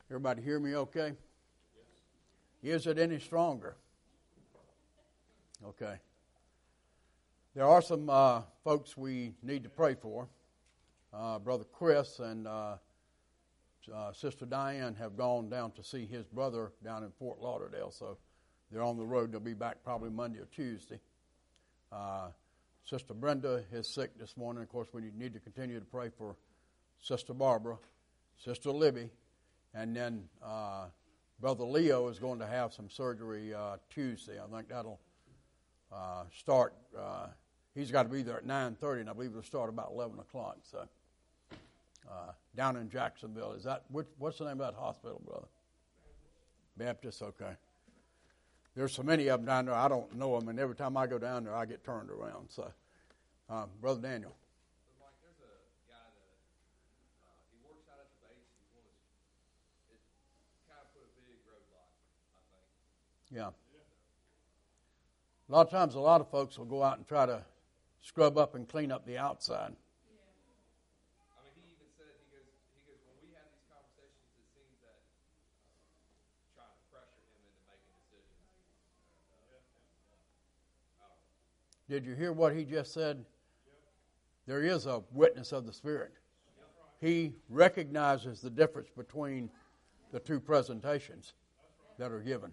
Everybody hear me okay? Is it any stronger? Okay. There are some folks we need to pray for. Brother Chris and Sister Diane have gone down to see his brother down in Fort Lauderdale, so they're on the road. They'll be back probably Monday or Tuesday. Sister Brenda is sick this morning. Of course, we need to continue to pray for Sister Barbara, Sister Libby, and then Brother Leo is going to have some surgery Tuesday. I think that'll start. He's got to be there at 9:30, and I believe it'll start about 11 o'clock. So down in Jacksonville. Is that what's the name of that hospital, brother? Baptist. Okay. There's so many of them down there, I don't know them, and every time I go down there, I get turned around. So, Brother Daniel. Mike, there's a guy that he works out at the base. It kind of put a big roadblock, I think. Yeah. A lot of times, a lot of folks will go out and try to scrub up and clean up the outside. I mean, he even said, he goes, when we have these conversations, it seems that trying to pressure him into making decisions. Did you hear what he just said? There is a witness of the Spirit. He recognizes the difference between the two presentations that are given.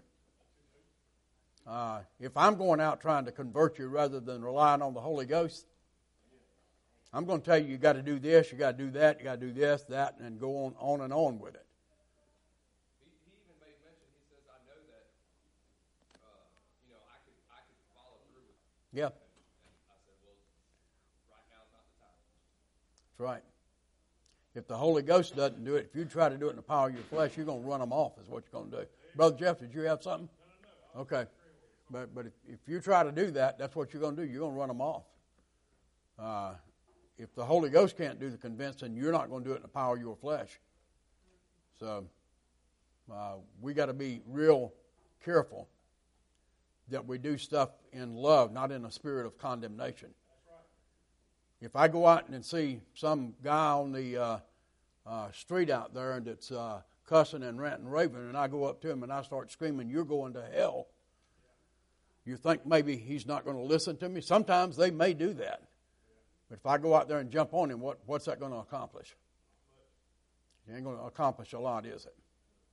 If I'm going out trying to convert you rather than relying on the Holy Ghost, I'm going to tell you, you got to do this, you got to do that, you got to do this, that, and go on and on with it. He even made mention, he says, I know that, I could follow through with it. Yeah. And I said, well, right now is not the time. That's right. If the Holy Ghost doesn't do it, if you try to do it in the power of your flesh, you're going to run them off is what you're going to do. Brother Jeff, did you have something? No. Okay. But if you try to do that, that's what you're going to do. You're going to run them off. If the Holy Ghost can't do the convincing, you're not going to do it in the power of your flesh. So we got to be real careful that we do stuff in love, not in a spirit of condemnation. If I go out and see some guy on the street out there and that's cussing and ranting and raving, and I go up to him and I start screaming, "You're going to hell," you think maybe he's not going to listen to me? Sometimes they may do that. But if I go out there and jump on him, what's that going to accomplish? It ain't going to accomplish a lot, is it?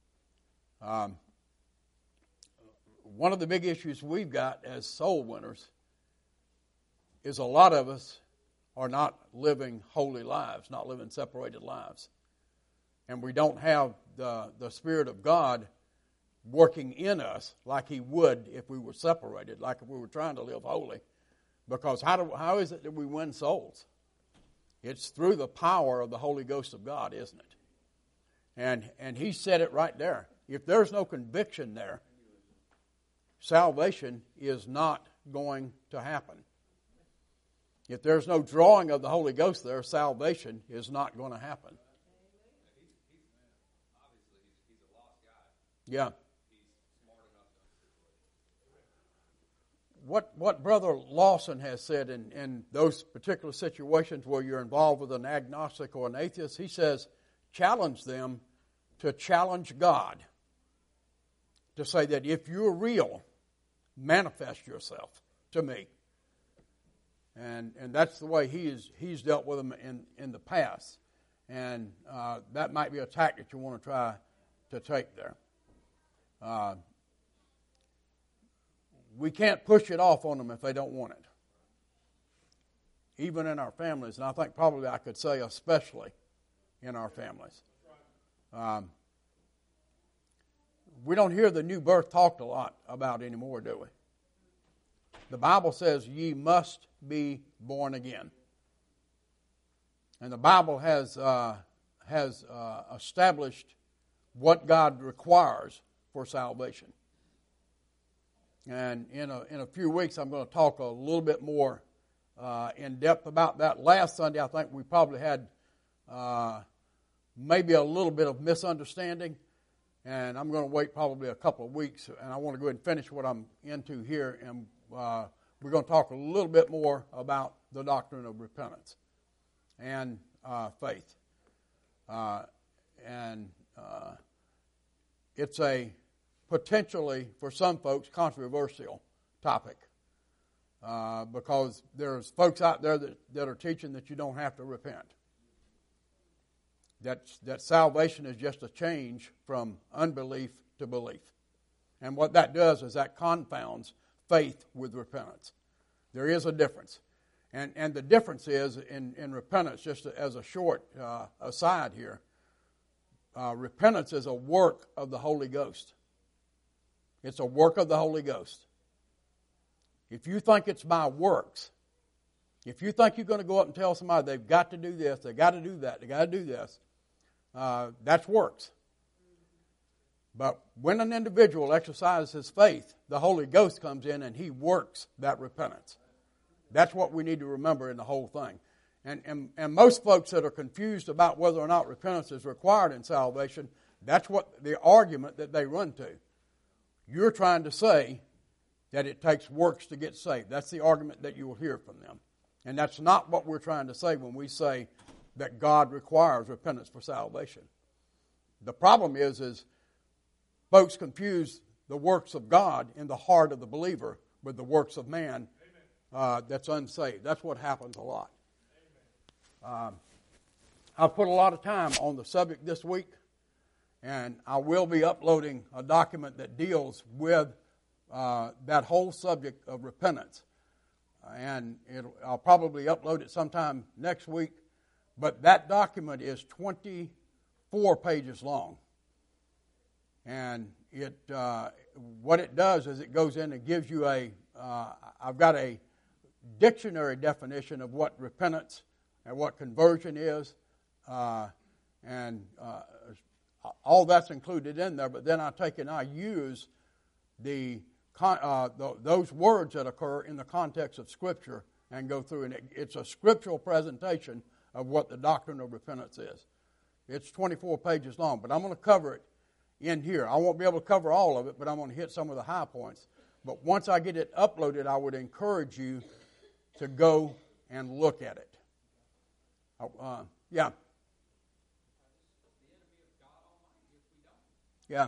One of the big issues we've got as soul winners is a lot of us are not living holy lives, not living separated lives. And we don't have the Spirit of God working in us like He would if we were separated, like if we were trying to live holy. Because how is it that we win souls? It's through the power of the Holy Ghost of God, isn't it? And He said it right there. If there's no conviction there, salvation is not going to happen. If there's no drawing of the Holy Ghost there, salvation is not going to happen. He's a lost guy. Yeah. He's smart enough to. What Brother Lawson has said in those particular situations where you're involved with an agnostic or an atheist, he says, challenge them to challenge God. To say that if you're real, manifest yourself to me. And that's the way he's dealt with them in the past. And that might be a tactic you want to try to take there. We can't push it off on them if they don't want it. Even in our families, and I think probably I could say especially in our families. We don't hear the new birth talked a lot about anymore, do we? The Bible says ye must be born again. And the Bible has established what God requires for salvation. And in a few weeks, I'm going to talk a little bit more in depth about that. Last Sunday, I think we probably had maybe a little bit of misunderstanding. And I'm going to wait probably a couple of weeks, and I want to go ahead and finish what I'm into here. And we're going to talk a little bit more about the doctrine of repentance and faith. it's a potentially, for some folks, controversial topic. Because there's folks out there that are teaching that you don't have to repent. That salvation is just a change from unbelief to belief. And what that does is that confounds faith with repentance. There is a difference. And the difference is in repentance, just as a short aside here, repentance is a work of the Holy Ghost. It's a work of the Holy Ghost. If you think it's by works, if you think you're going to go up and tell somebody they've got to do this, they've got to do that, they've got to do this, that's works. But when an individual exercises his faith, the Holy Ghost comes in and He works that repentance. That's what we need to remember in the whole thing. And most folks that are confused about whether or not repentance is required in salvation, that's what the argument that they run to. You're trying to say that it takes works to get saved. That's the argument that you will hear from them. And that's not what we're trying to say when we say that God requires repentance for salvation. The problem is folks confuse the works of God in the heart of the believer with the works of man that's unsaved. That's what happens a lot. I've put a lot of time on the subject this week, and I will be uploading a document that deals with that whole subject of repentance. And I'll probably upload it sometime next week. But that document is 24 pages long. And what it does is it goes in and gives you I've got a dictionary definition of what repentance and what conversion is. And all that's included in there. But then I take and I use those words that occur in the context of Scripture and go through. And it's a scriptural presentation of what the doctrine of repentance is. It's 24 pages long, but I'm going to cover it in here. I won't be able to cover all of it, but I'm going to hit some of the high points. But once I get it uploaded, I would encourage you to go and look at it. Yeah. Yeah.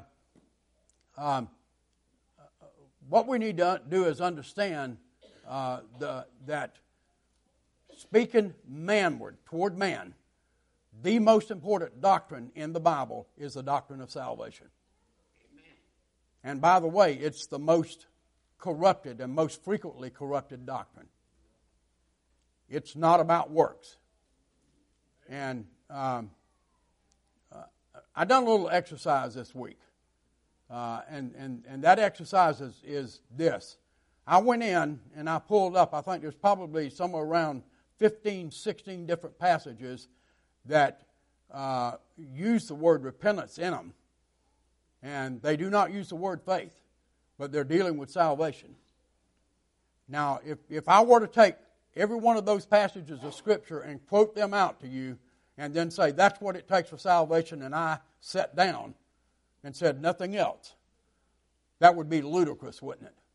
What we need to do is understand that speaking manward, toward man, the most important doctrine in the Bible is the doctrine of salvation. Amen. And by the way, it's the most corrupted and most frequently corrupted doctrine. It's not about works. And I done a little exercise this week. And that exercise is this. I went in and I pulled up, I think there's probably somewhere around 15, 16 different passages that use the word repentance in them. And they do not use the word faith, but they're dealing with salvation. Now, if I were to take every one of those passages of Scripture and quote them out to you and then say that's what it takes for salvation, and I sat down and said nothing else, that would be ludicrous, wouldn't it?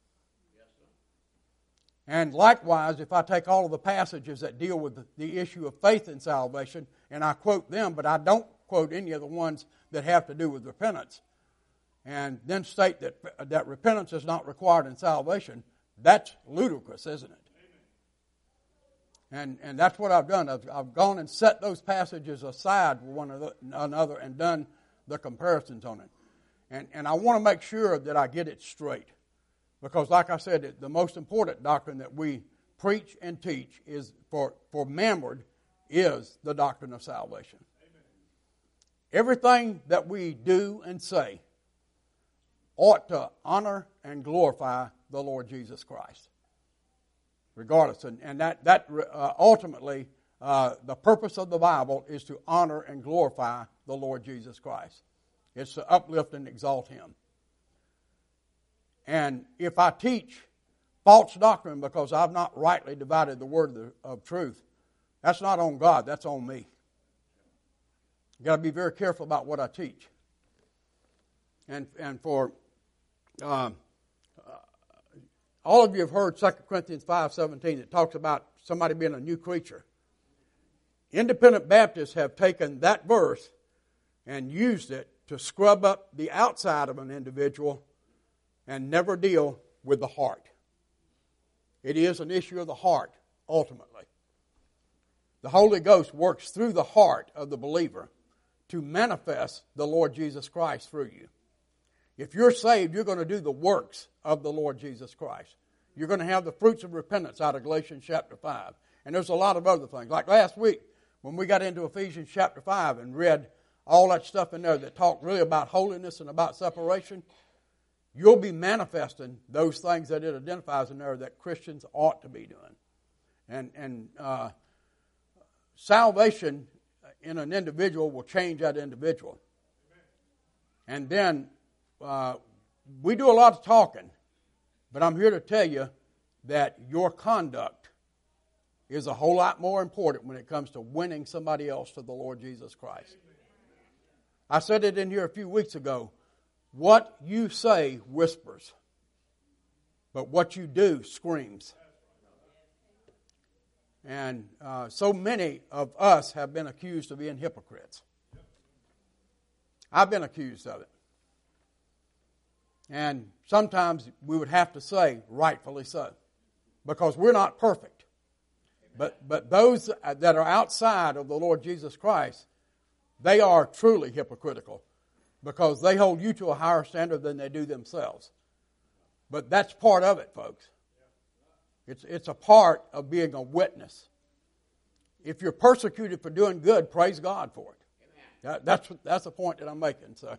And likewise, if I take all of the passages that deal with the issue of faith in salvation, and I quote them, but I don't quote any of the ones that have to do with repentance, and then state that repentance is not required in salvation, that's ludicrous, isn't it? And that's what I've done. I've gone and set those passages aside with one another and done the comparisons on it. And I want to make sure that I get it straight. Because like I said, the most important doctrine that we preach and teach is for manward is the doctrine of salvation. Amen. Everything that we do and say ought to honor and glorify the Lord Jesus Christ. Regardless. And that ultimately, the purpose of the Bible is to honor and glorify the Lord Jesus Christ. It's to uplift and exalt Him. And if I teach false doctrine because I've not rightly divided the word of truth, that's not on God, that's on me. You've got to be very careful about what I teach. And for all of you have heard 2 Corinthians 5:17 that talks about somebody being a new creature. Independent Baptists have taken that verse and used it to scrub up the outside of an individual and never deal with the heart. It is an issue of the heart, ultimately. The Holy Ghost works through the heart of the believer to manifest the Lord Jesus Christ through you. If you're saved, you're going to do the works of the Lord Jesus Christ. You're going to have the fruits of repentance out of Galatians chapter 5. And there's a lot of other things. Like last week, when we got into Ephesians chapter 5 and read all that stuff in there that talked really about holiness and about separation, you'll be manifesting those things that it identifies in there that Christians ought to be doing. And salvation in an individual will change that individual. And then we do a lot of talking, but I'm here to tell you that your conduct is a whole lot more important when it comes to winning somebody else to the Lord Jesus Christ. I said it in here a few weeks ago. What you say whispers, but what you do screams. And so many of us have been accused of being hypocrites. I've been accused of it. And sometimes we would have to say, rightfully so, because we're not perfect. But those that are outside of the Lord Jesus Christ, they are truly hypocritical because they hold you to a higher standard than they do themselves. But that's part of it, folks. It's a part of being a witness. If you're persecuted for doing good, praise God for it. That's the point that I'm making. So,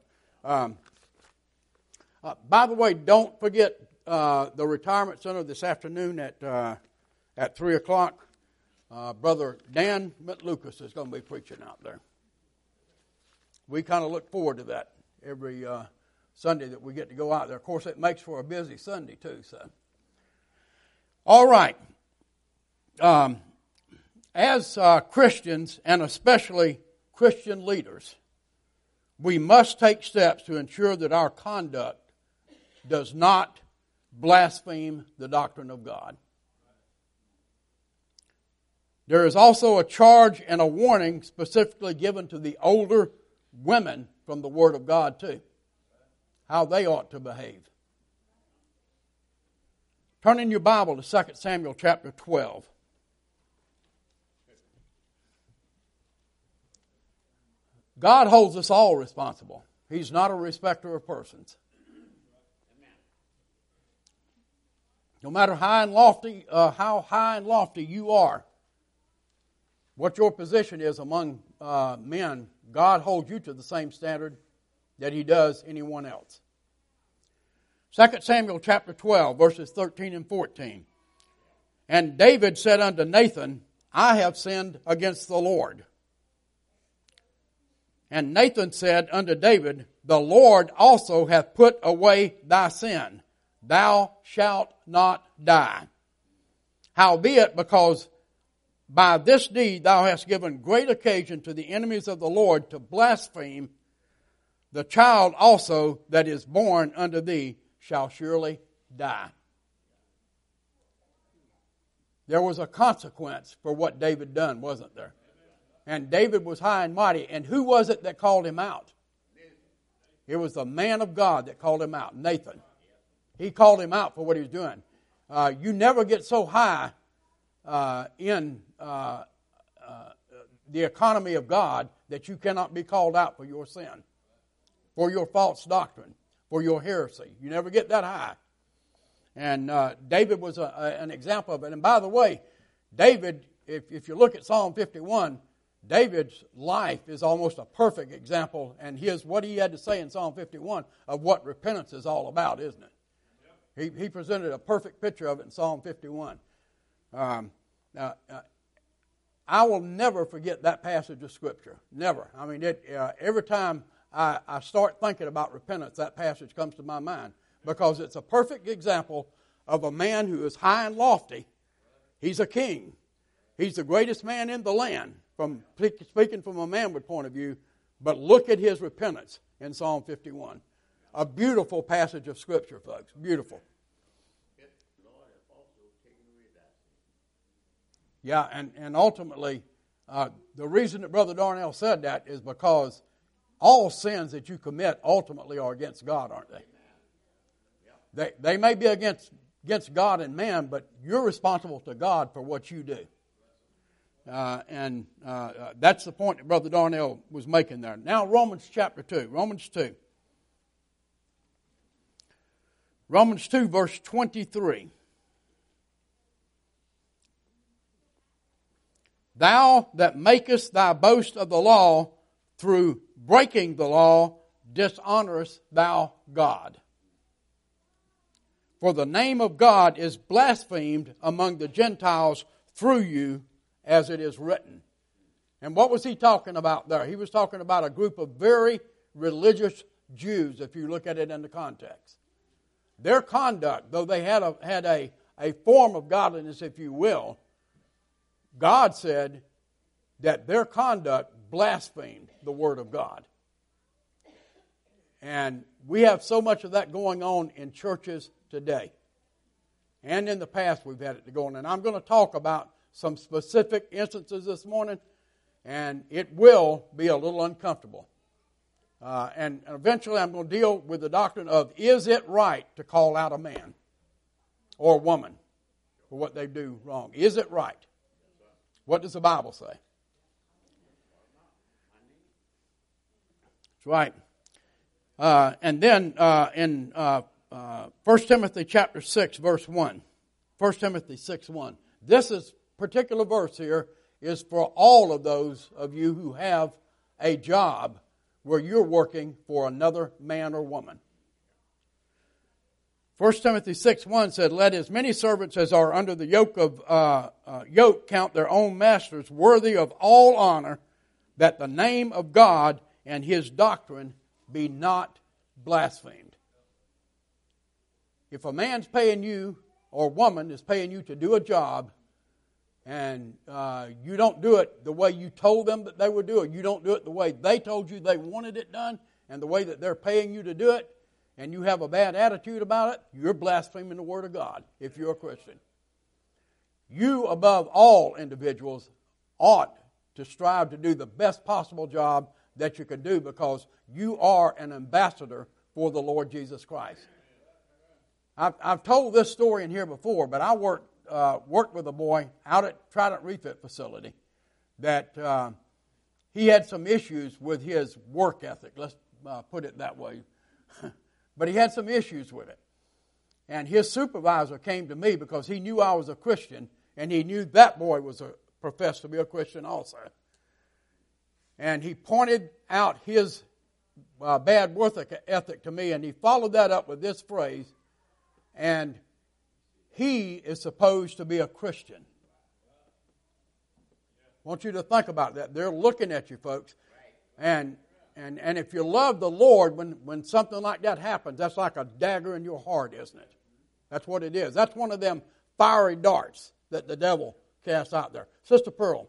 by the way, don't forget the retirement center this afternoon at 3 o'clock. Brother Dan Lucas is going to be preaching out there. We kind of look forward to that every Sunday that we get to go out there. Of course, it makes for a busy Sunday too. So, all right. As Christians, and especially Christian leaders, we must take steps to ensure that our conduct does not blaspheme the doctrine of God. There is also a charge and a warning specifically given to the older women from the Word of God too, how they ought to behave. Turn in your Bible to 2 Samuel chapter 12. God holds us all responsible. He's not a respecter of persons. No matter how high and lofty you are, what your position is among men, God holds you to the same standard that He does anyone else. 2 Samuel chapter 12, verses 13 and 14. And David said unto Nathan, I have sinned against the Lord. And Nathan said unto David, the Lord also hath put away thy sin. Thou shalt not die. Howbeit, because by this deed thou hast given great occasion to the enemies of the Lord to blaspheme, the child also that is born unto thee shall surely die. There was a consequence for what David done, wasn't there? And David was high and mighty. And who was it that called him out? It was the man of God that called him out, Nathan. He called him out for what he was doing. You never get so high in the economy of God that you cannot be called out for your sin, for your false doctrine, for your heresy. You never get that high. And David was an example of it. And by the way, David, if you look at Psalm 51, David's life is almost a perfect example, and what he had to say in Psalm 51 of what repentance is all about, isn't it? He presented a perfect picture of it in Psalm 51. I will never forget that passage of Scripture. Never. I mean, every time I start thinking about repentance, that passage comes to my mind because it's a perfect example of a man who is high and lofty. He's a king. He's the greatest man in the land, from speaking from a manward point of view, but look at his repentance in Psalm 51. A beautiful passage of Scripture, folks. Beautiful. Yeah, and ultimately, the reason that Brother Darnell said that is because all sins that you commit ultimately are against God, aren't they? They may be against God and man, but you're responsible to God for what you do. And that's the point that Brother Darnell was making there. Now Romans chapter 2. Romans 2. Romans 2 verse 23. Thou that makest thy boast of the law, through breaking the law, dishonorest thou God. For the name of God is blasphemed among the Gentiles through you, as it is written. And what was he talking about there? He was talking about a group of very religious Jews, if you look at it in the context. Their conduct, though they had a form of godliness, if you will, God said that their conduct blasphemed the Word of God. And we have so much of that going on in churches today. And in the past we've had it going on. And I'm going to talk about some specific instances this morning, and it will be a little uncomfortable. And eventually I'm going to deal with the doctrine of, is it right to call out a man or a woman for what they do wrong? Is it right? What does the Bible say? That's right. And then in 1 Timothy chapter 6, verse 1. 1 Timothy 6:1. This is particular verse here is for all of those of you who have a job where you're working for another man or woman. 1 Timothy 6:1 said, let as many servants as are under the yoke count their own masters worthy of all honor, that the name of God and His doctrine be not blasphemed. If a man's paying you, or woman is paying you to do a job, and you don't do it the way you told them that they would do it, you don't do it the way they told you they wanted it done, and the way that they're paying you to do it, and you have a bad attitude about it, you're blaspheming the Word of God if you're a Christian. You, above all individuals, ought to strive to do the best possible job that you can do, because you are an ambassador for the Lord Jesus Christ. I've told this story in here before, but I worked with a boy out at Trident Refit facility that he had some issues with his work ethic. Let's put it that way. But he had some issues with it. And his supervisor came to me because he knew I was a Christian, and he knew that boy was professed to be a Christian also. And he pointed out his bad work ethic to me, and he followed that up with this phrase, and he is supposed to be a Christian. I want you to think about that. They're looking at you, folks. And if you love the Lord, when something like that happens, that's like a dagger in your heart, isn't it? That's what it is. That's one of them fiery darts that the devil casts out there. Sister Pearl.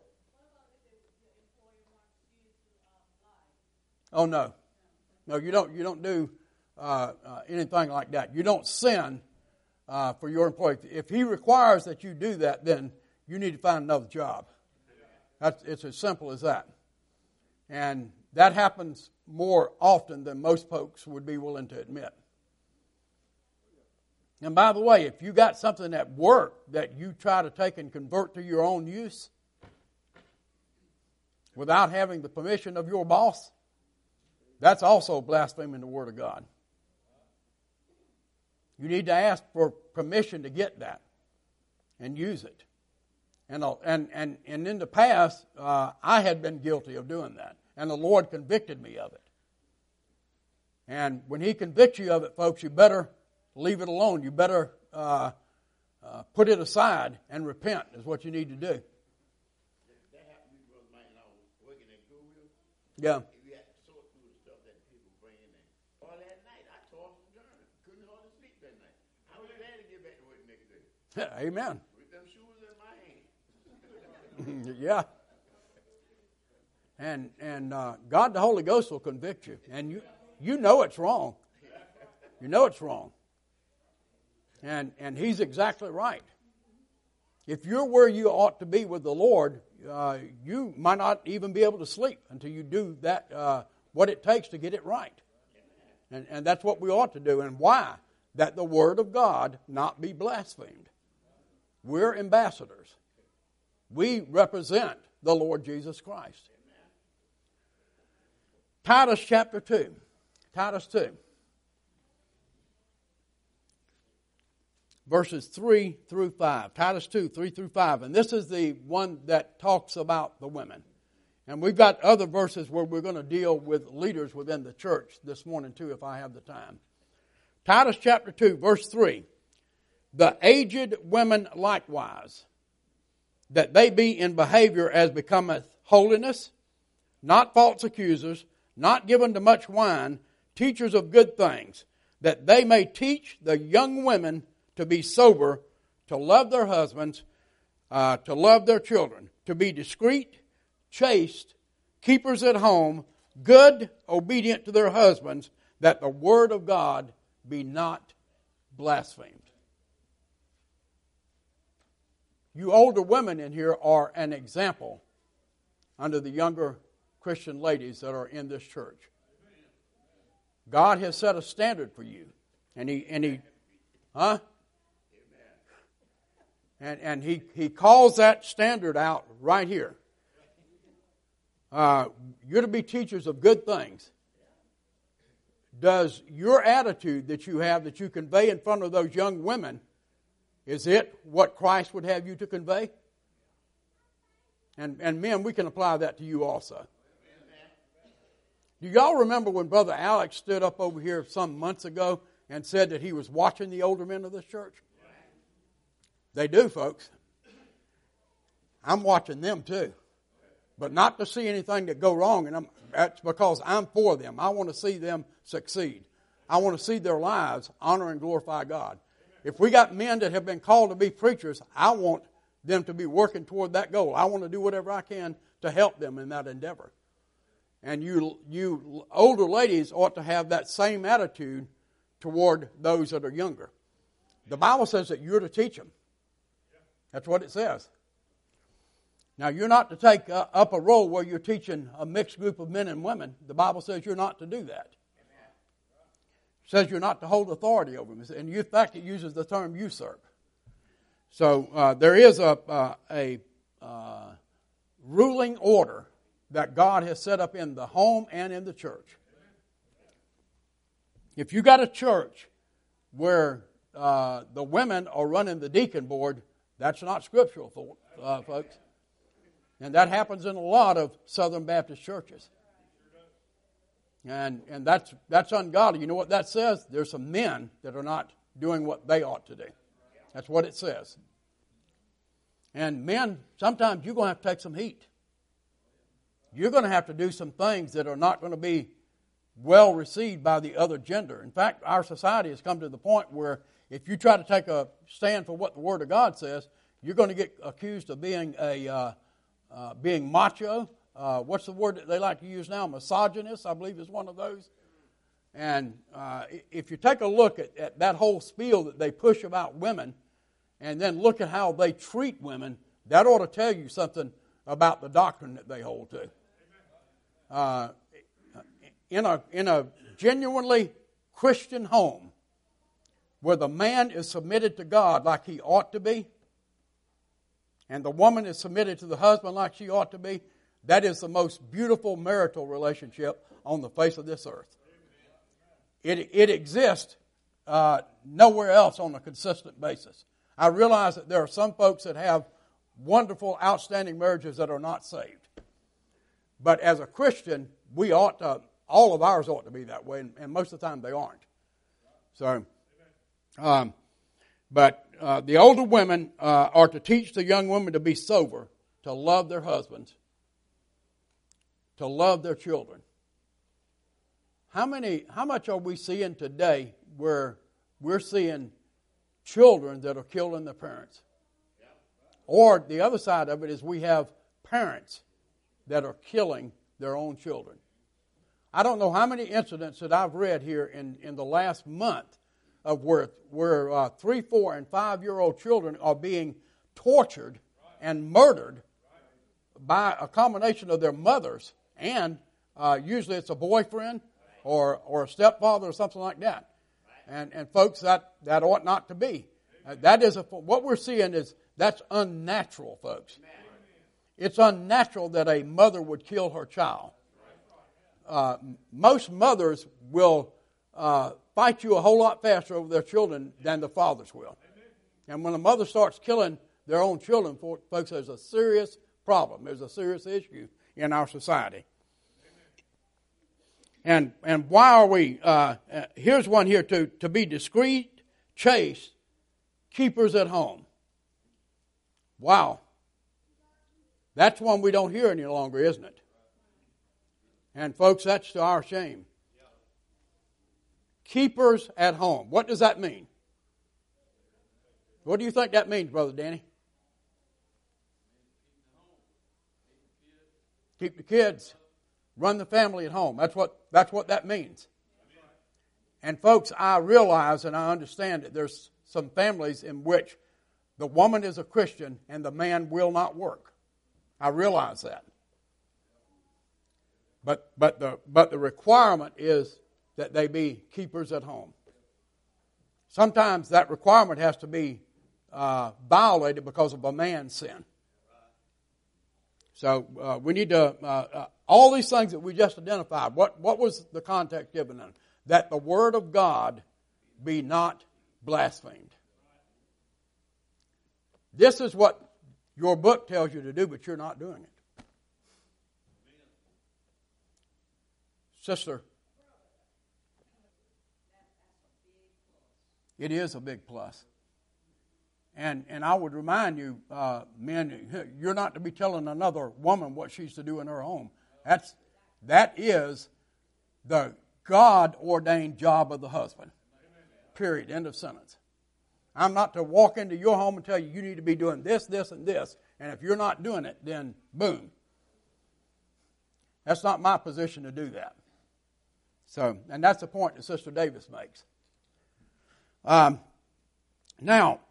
Oh, no. No, you don't do anything like that. You don't sin for your employee. If he requires that you do that, then you need to find another job. It's as simple as that. And that happens more often than most folks would be willing to admit. And by the way, if you got something at work that you try to take and convert to your own use without having the permission of your boss, that's also blaspheming the Word of God. You need to ask for permission to get that and use it. And in the past, I had been guilty of doing that. And the Lord convicted me of it. And when He convicts you of it, folks, you better leave it alone. You better put it aside and repent is what you need to do. That happened to me, Brother Mike, when I was working at Google. Yeah. We had to sort through the stuff that people bring in there. All that night, I tossed and turned. Couldn't hardly sleep that night. I was glad to get back to work the next day. Amen. With them shoes in my hand. Yeah. And God the Holy Ghost will convict you. And you know it's wrong. You know it's wrong. And He's exactly right. If you're where you ought to be with the Lord, you might not even be able to sleep until you do that what it takes to get it right. And that's what we ought to do. And why? That the Word of God not be blasphemed. We're ambassadors. We represent the Lord Jesus Christ. Titus chapter 2. Titus 2. Verses 3 through 5. Titus 2, 3 through 5. And this is the one that talks about the women. And we've got other verses where we're going to deal with leaders within the church this morning too, if I have the time. Titus chapter 2, verse 3. The aged women likewise, that they be in behavior as becometh holiness, not false accusers, not given to much wine, teachers of good things, that they may teach the young women to be sober, to love their husbands, to love their children, to be discreet, chaste, keepers at home, good, obedient to their husbands, that the word of God be not blasphemed. You older women in here are an example under the younger Christian ladies that are in this church. God has set a standard for you. And he calls that standard out right here. You're to be teachers of good things. Does your attitude that you have, that you convey in front of those young women, is it what Christ would have you to convey? And men, we can apply that to you also. Do y'all remember when Brother Alex stood up over here some months ago and said that he was watching the older men of this church? They do, folks. I'm watching them too. But not to see anything that go wrong, and that's because I'm for them. I want to see them succeed. I want to see their lives honor and glorify God. If we got men that have been called to be preachers, I want them to be working toward that goal. I want to do whatever I can to help them in that endeavor. And you older ladies ought to have that same attitude toward those that are younger. The Bible says that you're to teach them. That's what it says. Now, you're not to take up a role where you're teaching a mixed group of men and women. The Bible says you're not to do that. It says you're not to hold authority over them. And in fact, it uses the term usurp. So there is a ruling order that God has set up in the home and in the church. If you got a church where the women are running the deacon board, that's not scriptural, folks. And that happens in a lot of Southern Baptist churches. And that's ungodly. You know what that says? There's some men that are not doing what they ought to do. That's what it says. And men, sometimes you're going to have to take some heat. You're going to have to do some things that are not going to be well received by the other gender. In fact, our society has come to the point where if you try to take a stand for what the Word of God says, you're going to get accused of being being macho. What's the word that they like to use now? Misogynist, I believe, is one of those. And if you take a look at that whole spiel that they push about women, and then look at how they treat women, that ought to tell you something about the doctrine that they hold to. In a genuinely Christian home, where the man is submitted to God like he ought to be, and the woman is submitted to the husband like she ought to be, that is the most beautiful marital relationship on the face of this earth. It exists nowhere else on a consistent basis. I realize that there are some folks that have wonderful, outstanding marriages that are not saved. But as a Christian, we ought to, all of ours ought to be that way, and most of the time they aren't. So, but the older women are to teach the young women to be sober, to love their husbands, to love their children. How much are we seeing today where we're seeing children that are killing their parents? Or the other side of it is we have parents that are killing their own children. I don't know how many incidents that I've read here in the last month of where 3, 4, and 5-year-old children are being tortured and murdered by a combination of their mothers and usually it's a boyfriend or a stepfather or something like that. And folks, that ought not to be. That is what we're seeing is that's unnatural, folks. It's unnatural that a mother would kill her child. Most mothers will fight you a whole lot faster over their children than the fathers will. And when a mother starts killing their own children, folks, there's a serious problem. There's a serious issue in our society. And why are we, here's one here, to be discreet, chaste, keepers at home. Wow. That's one we don't hear any longer, isn't it? And folks, that's to our shame. Keepers at home. What does that mean? What do you think that means, Brother Danny? Keep the kids. Run the family at home. That's what that means. And folks, I realize and I understand that there's some families in which the woman is a Christian and the man will not work. I realize that. But the requirement is that they be keepers at home. Sometimes that requirement has to be violated because of a man's sin. So we need to, all these things that we just identified, what was the context given them? That the Word of God be not blasphemed. This is what your book tells you to do, but you're not doing it. Sister, it is a big plus. And I would remind you, men, you're not to be telling another woman what she's to do in her home. That is the God-ordained job of the husband. Period. End of sentence. I'm not to walk into your home and tell you, you need to be doing this, this, and this. And if you're not doing it, then boom. That's not my position to do that. So, and that's the point that Sister Davis makes. Now,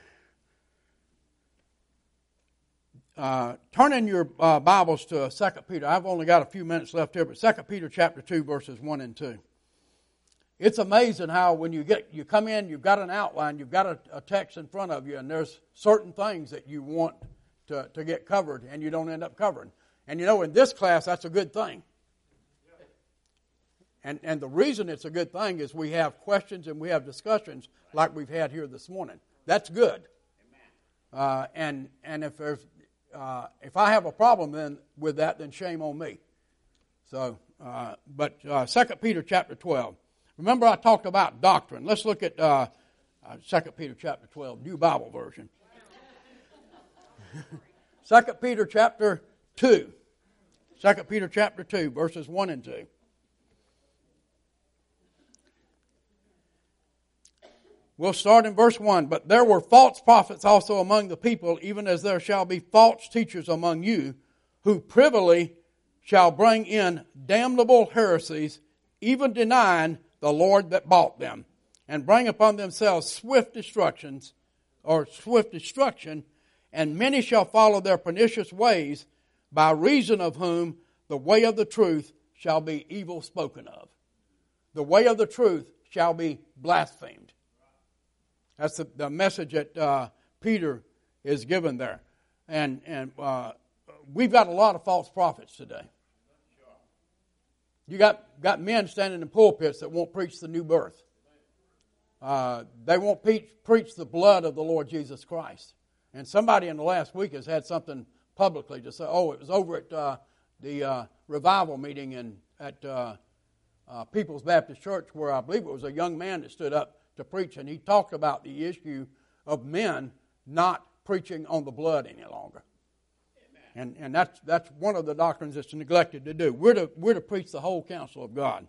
turn in your Bibles to 2 Peter. I've only got a few minutes left here, but 2 Peter chapter 2, verses 1 and 2. It's amazing how when you come in, you've got an outline, you've got a text in front of you, and there's certain things that you want to get covered, and you don't end up covering. And you know, in this class, that's a good thing. And the reason it's a good thing is we have questions and we have discussions like we've had here this morning. That's good. And if I have a problem then with that, then shame on me. So, but 2 Peter chapter 12. Remember I talked about doctrine. Let's look at 2 Peter chapter 12, New Bible Version. 2 Peter chapter 2. 2 Peter chapter 2, verses 1 and 2. We'll start in verse 1. But there were false prophets also among the people, even as there shall be false teachers among you, who privily shall bring in damnable heresies, even denying the Lord that bought them, and bring upon themselves swift destruction, and many shall follow their pernicious ways, by reason of whom the way of the truth shall be evil spoken of. The way of the truth shall be blasphemed. That's the message that Peter is given there. And we've got a lot of false prophets today. You got men standing in pulpits that won't preach the new birth. They won't preach the blood of the Lord Jesus Christ. And somebody in the last week has had something publicly to say, it was over at the revival meeting at People's Baptist Church, where I believe it was a young man that stood up to preach, and he talked about the issue of men not preaching on the blood any longer. And that's one of the doctrines that's neglected to do. We're to preach the whole counsel of God.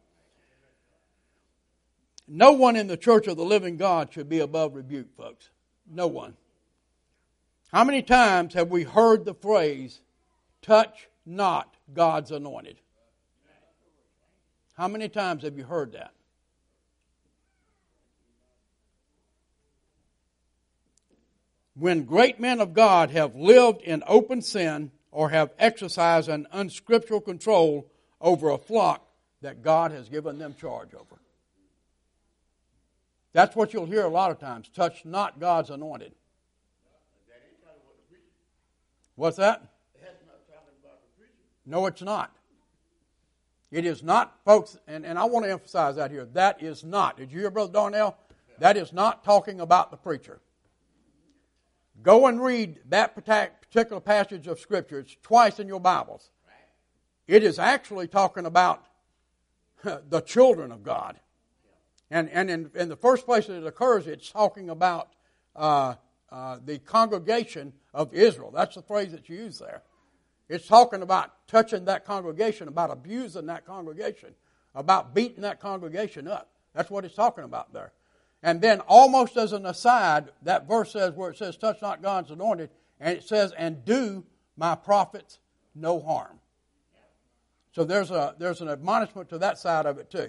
No one in the church of the living God should be above rebuke, folks. No one. How many times have we heard the phrase, touch not God's anointed? How many times have you heard that? When great men of God have lived in open sin or have exercised an unscriptural control over a flock that God has given them charge over. That's what you'll hear a lot of times. Touch not God's anointed. That ain't talking about the preacher. What's that? That's not talking about the preacher. No, it's not. It is not, folks, and I want to emphasize that here. That is not. Did you hear Brother Darnell? That is not talking about the preacher. Go and read that particular passage of Scripture. It's twice in your Bibles. It is actually talking about the children of God. And in the first place that it occurs, it's talking about the congregation of Israel. That's the phrase that's used there. It's talking about touching that congregation, about abusing that congregation, about beating that congregation up. That's what it's talking about there. And then almost as an aside, that verse says, where it says, touch not God's anointed, and it says, and do my prophets no harm. So there's an admonishment to that side of it too.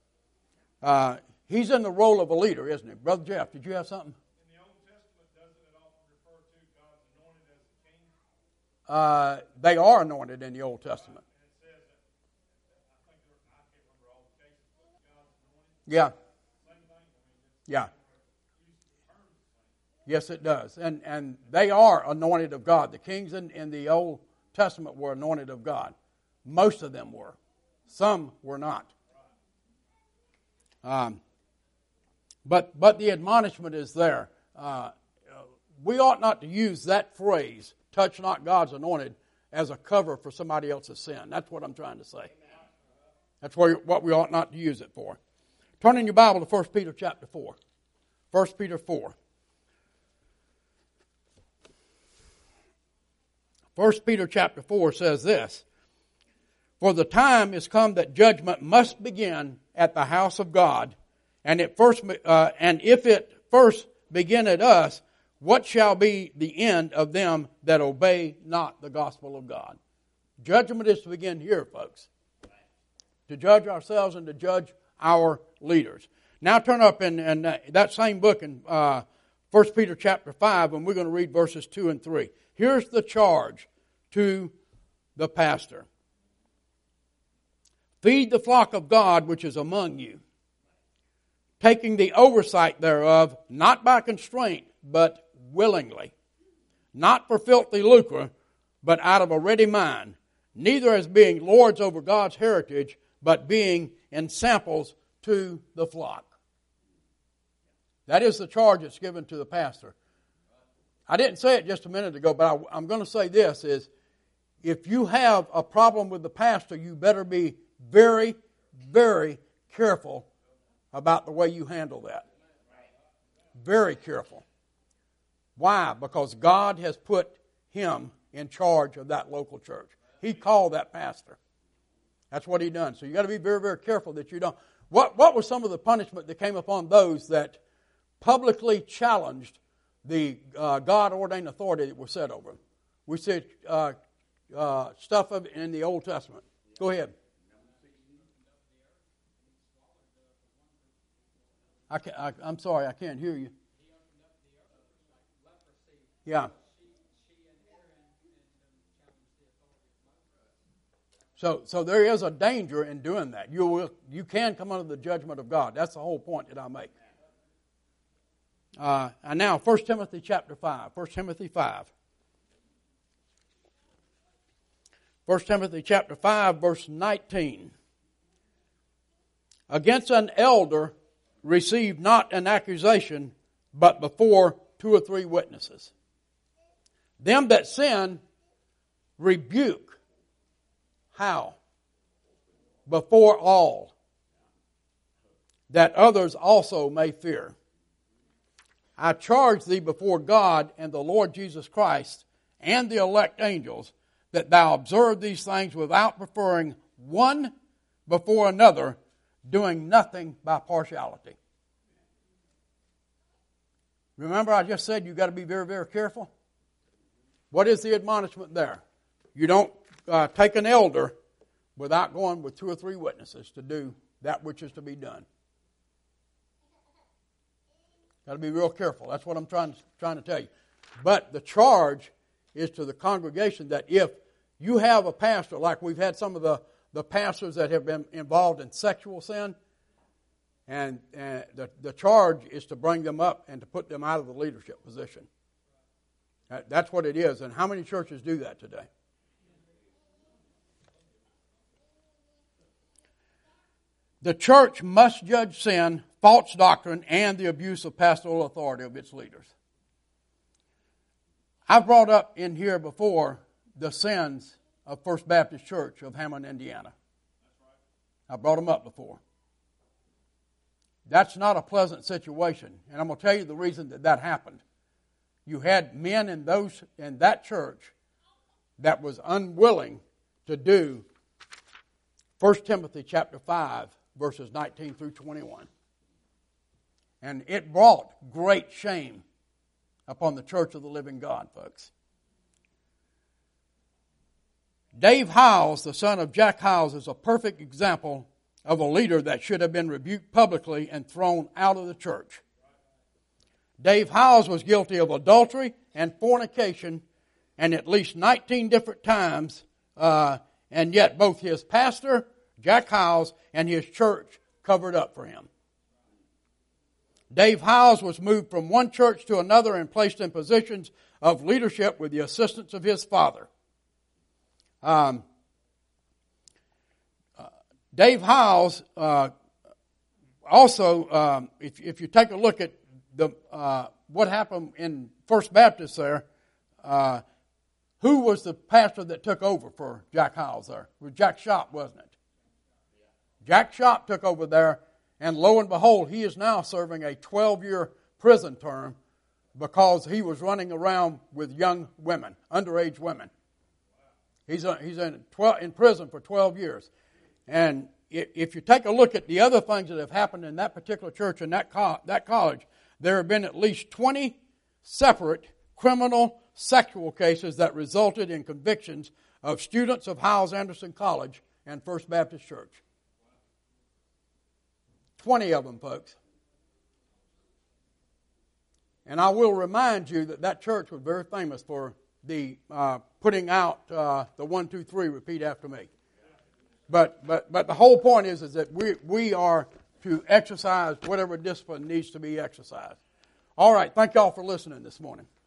He's in the role of a leader, isn't he? Brother Jeff, did you have something? In the Old Testament, doesn't it often refer to God's anointed as a king? They are anointed in the Old Testament. And it says, I can't remember all the cases, but God's anointed. Yeah. Same thing. Yeah. Use the terms the same. Yes, it does. And they are anointed of God. The kings in the Old Testament were anointed of God. Most of them were. Some were not. But the admonishment is there. We ought not to use that phrase, touch not God's anointed, as a cover for somebody else's sin. That's what I'm trying to say. That's what we ought not to use it for. Turn in your Bible to 1 Peter chapter 4. 1 Peter 4. 1 Peter chapter 4 says this, for the time is come that judgment must begin at the house of God, and if it first begin at us, what shall be the end of them that obey not the gospel of God? Judgment is to begin here, folks. To judge ourselves and to judge our leaders. Now turn up in that same book in 1 Peter chapter 5, and we're going to read verses 2 and 3. Here's the charge to the pastor. Feed the flock of God which is among you, taking the oversight thereof, not by constraint, but willingly, not for filthy lucre, but out of a ready mind, neither as being lords over God's heritage, but being ensamples to the flock. That is the charge that's given to the pastor. I didn't say it just a minute ago, but I'm going to say this is, if you have a problem with the pastor, you better be very, very careful about the way you handle that. Very careful. Why? Because God has put him in charge of that local church. He called that pastor. That's what he done. So you got to be very, very careful that you don't. What was some of the punishment that came upon those that publicly challenged the God-ordained authority that was set over them? We see stuff of it in the Old Testament. Go ahead. I'm sorry, I can't hear you. Yeah. So there is a danger in doing that. You can come under the judgment of God. That's the whole point that I make. And now 1 Timothy chapter 5. 1 Timothy 5. 1 Timothy chapter 5 verse 19. Against an elder receive not an accusation, but before 2 or 3 witnesses. Them that sin, rebuke. How? Before all, that others also may fear. I charge thee before God and the Lord Jesus Christ and the elect angels, that thou observe these things without preferring one before another, doing nothing by partiality. Remember I just said you've got to be very, very careful? What is the admonishment there? You don't take an elder without going with 2 or 3 witnesses to do that which is to be done. Got to be real careful. That's what I'm trying to tell you. But the charge is to the congregation that if you have a pastor, like we've had some of the pastors that have been involved in sexual sin. And the charge is to bring them up and to put them out of the leadership position. That's what it is. And how many churches do that today? The church must judge sin, false doctrine, and the abuse of pastoral authority of its leaders. I've brought up in here before the sins of First Baptist Church of Hammond, Indiana. I brought them up before. That's not a pleasant situation. And I'm going to tell you the reason that happened. You had men in that church that was unwilling to do 1 Timothy chapter 5, verses 19 through 21. And it brought great shame upon the church of the living God, folks. Dave Howes, the son of Jack Howes, is a perfect example of a leader that should have been rebuked publicly and thrown out of the church. Dave Howes was guilty of adultery and fornication, and at least 19 different times, and yet both his pastor, Jack Howes, and his church covered up for him. Dave Howes was moved from one church to another and placed in positions of leadership with the assistance of his father. Dave Howes also, if you take a look at what happened in First Baptist there, who was the pastor that took over for Jack Howes there? It was Jack Shop, wasn't it? Jack Shop took over there, and lo and behold, he is now serving a 12-year prison term because he was running around with young women, underage women. He's in prison for 12 years. And if you take a look at the other things that have happened in that particular church and that college, there have been at least 20 separate criminal sexual cases that resulted in convictions of students of Howes-Anderson College and First Baptist Church. 20 of them, folks. And I will remind you that church was very famous for the putting out the 1, 2, 3, repeat after me. But the whole point is that we are to exercise whatever discipline needs to be exercised. All right, thank y'all for listening this morning.